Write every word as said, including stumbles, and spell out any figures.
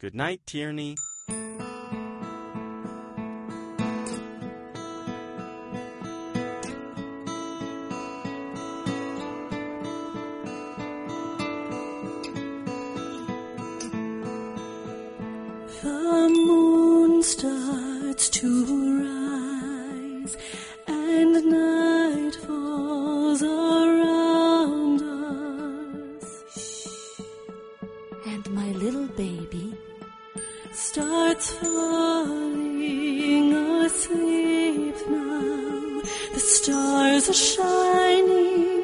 Good night, Tierney. The moon starts to rise, and night falls around us. And my little baby starts falling asleep now. The stars are shining